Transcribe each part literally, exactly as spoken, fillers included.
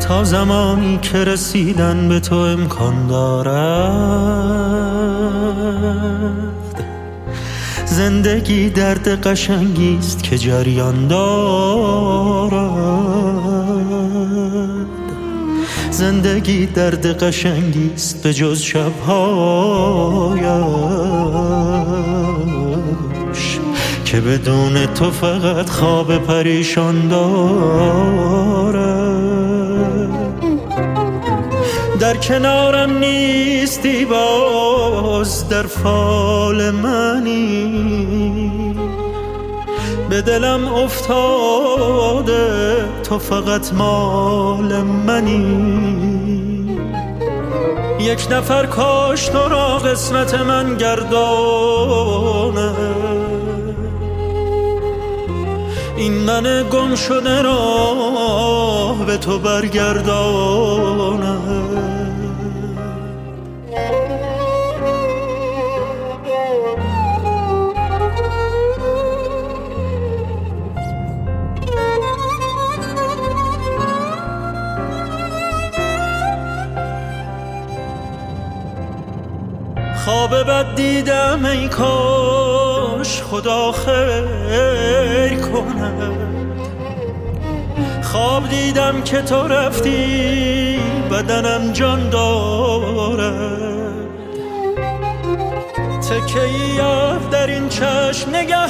تا زمانی که رسیدن به تو امکان دارد. زندگی درد قشنگیست که جریان دارد. زندگی درد قشنگیست به جز شبهایش که بدون تو فقط خواب پریشان دارد. در کنارم نیستی باز در فال منی، به دلم افتاده تو فقط مال منی. یک نفر کاش تو را قسمت من گردانه، این من گم شده را به تو برگردانه. خواب بد دیدم ای کاش خدا خیر کنه. خواب دیدم که تو رفتی بدنم جان دارد. تکه‌ای در این چشم نگه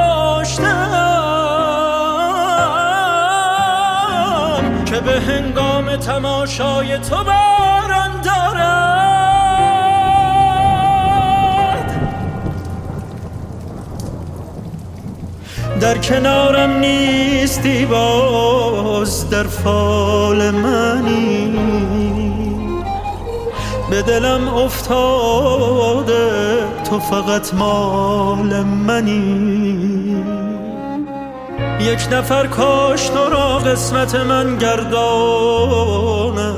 داشتم که به هنگام تماشای تو باران دارد. در کنارم نیستی باز در فال منی، به دلم افتاده تو فقط مال منی. یک نفر کاش تو را قسمت من گردانه،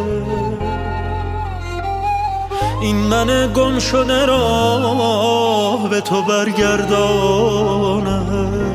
این من گم شده را به تو برگردانه.